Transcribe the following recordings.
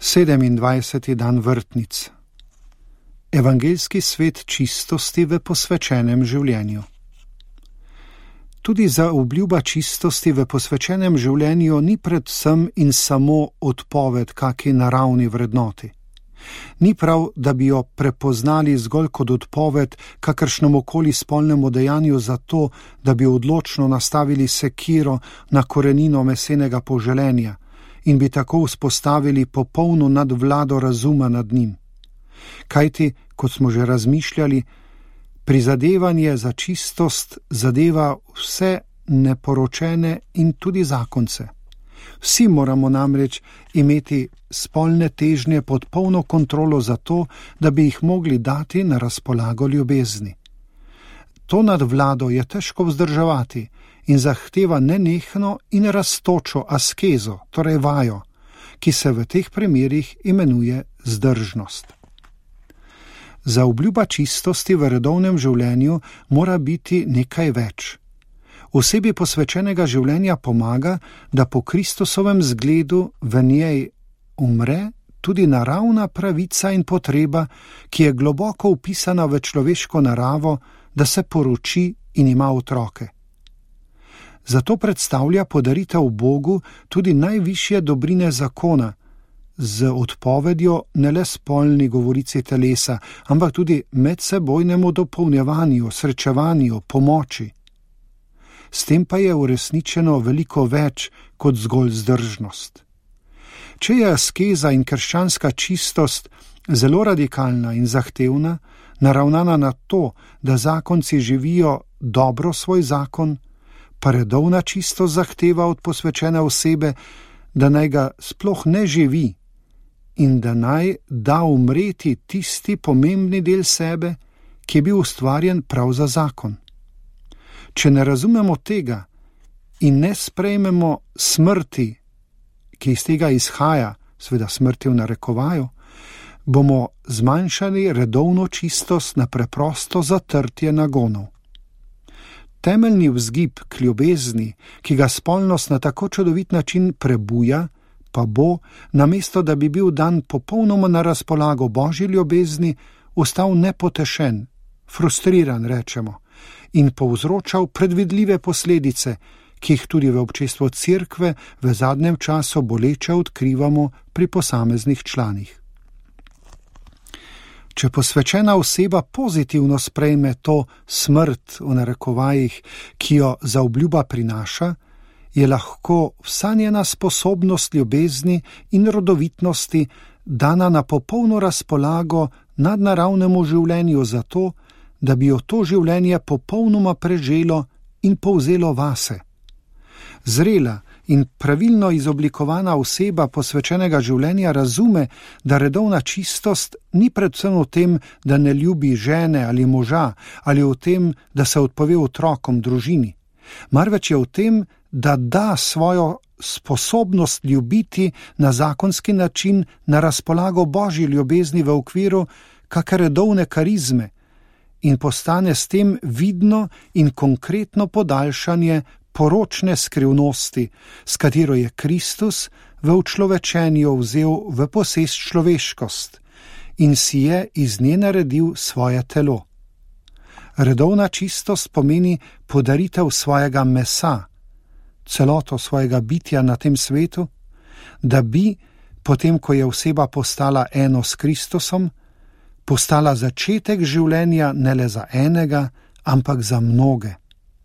27. dan vrtnic. Evangeljski svet čistosti v posvečenem življenju. Tudi zaobljuba čistosti v posvečenem življenju ni predvsem in samo odpoved kaki naravni vrednoti. Ni prav, da bi jo prepoznali zgolj kot odpoved kakršnemukoli spolnemu dejanju zato, da bi odločno nastavili sekiro na korenino mesenega poželenja in bi tako vzpostavili popolno nadvlado razuma nad njim. Kajti, kot smo že razmišljali, prizadevanje za čistost zadeva vse neporočene in tudi zakonce. Vsi moramo namreč imeti spolne težnje pod polno kontrolo za to, da bi jih mogli dati na razpolago ljubezni. To nadvlado je težko vzdrževati in zahteva nenehno in rastočo askezo, torej vajo, ki se v teh primerih imenuje zdržnost. Zaobljuba čistosti v redovnem življenju mora biti nekaj več. Osebi posvečenega življenja pomaga, da po Kristusovem zgledu v njej umre tudi naravna pravica in potreba, ki je globoko vpisana v človeško naravo, da se poroči in ima otroke. Zato predstavlja podaritev Bogu tudi najvišje dobrine zakona, z odpovedjo ne le spolni govorici telesa, ampak tudi medsebojnemu dopolnjevanju, srečevanju, pomoči. S tem pa je uresničeno veliko več kot zgolj zdržnost. Če je askeza in krščanska čistost zelo radikalna in zahtevna, naravnana na to, da zakonci živijo dobro svoj zakon, pa redovna čistost zahteva od posvečene osebe, da naj ga sploh ne živi in da naj da umreti tisti pomembni del sebe, ki je bil ustvarjen prav za zakon. Če ne razumemo tega in ne sprejmemo smrti, ki iz tega izhaja, seveda smrti v narekovaju, bomo zmanjšali redovno čistost na preprosto zatrtje nagonov. Temeljni vzgib k ljubezni, ki ga spolnost na tako čudovit način prebuja, pa bo, namesto da bi bil dan popolnoma na razpolago Božji ljubezni, ostal nepotešen, frustriran, rečemo, in povzročal predvidljive posledice, ki jih tudi v občestvu Cerkve v zadnjem času boleče odkrivamo pri posameznih članih. Če posvečena oseba pozitivno sprejme to smrt v narekovajih, ki jo zaobljuba prinaša, je lahko vsa njena sposobnost ljubezni in rodovitnosti dana na popolno razpolago nadnaravnemu življenju zato, da bi jo to življenje popolnoma preželo in povzelo vase. Zrela in pravilno izoblikovana oseba posvečenega življenja razume, da redovna čistost ni predvsem v tem, da ne ljubi žene ali moža, ali v tem, da se odpove otrokom, družini, marveč je v tem, da da svojo sposobnost ljubiti na zakonski način na razpolago Božji ljubezni v okviru kake redovne karizme in postane s tem vidno in konkretno podaljšanje poročne skrivnosti, s katero je Kristus v učlovečenju vzel v posest človeškost in si je iz nje naredil svoje telo. Redovna čistost pomeni podaritev svojega mesa, celoto svojega bitja na tem svetu, da bi, potem ko je oseba postala eno s Kristusom, postala začetek življenja ne le za enega, ampak za mnoge.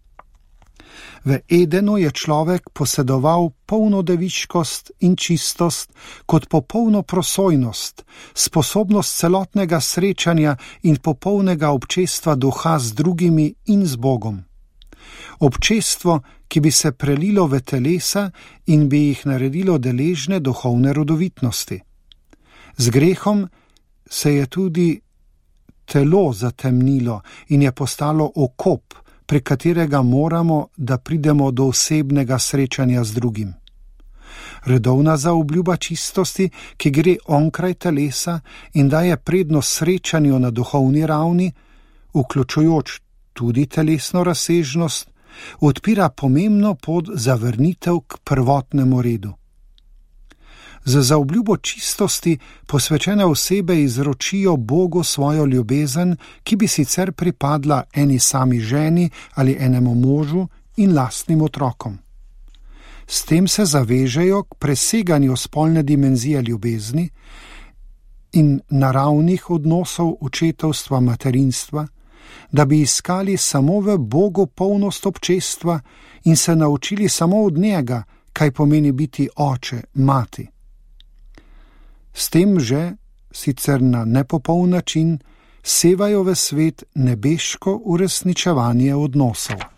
V Edenu je človek posedoval polno deviškost in čistost kot popolno prosojnost, sposobnost celotnega srečanja in popolnega občestva duha z drugimi in z Bogom. Občestvo, ki bi se prelilo v telesa in bi jih naredilo deležne duhovne rodovitnosti. Z grehom se je tudi telo zatemnilo in je postalo okop, prek katerega moramo, da pridemo do osebnega srečanja z drugim. Redovna zaobljuba čistosti, ki gre onkraj telesa in daje prednost srečanju na duhovni ravni, vključujoč tudi telesno razsežnost, odpira pomembno pot za vrnitev k prvotnemu redu. Z zaobljubo čistosti posvečene osebe izročijo Bogu svojo ljubezen, ki bi sicer pripadla eni sami ženi ali enemu možu in lastnim otrokom. S tem se zavežejo k preseganju spolne dimenzije ljubezni in naravnih odnosov očetovstva, materinstva, da bi iskali samo v Bogu polnost občestva in se naučili samo od njega, kaj pomeni biti oče, mati. S tem že, sicer na nepopoln način, sevajo v svet nebeško uresničevanje odnosov.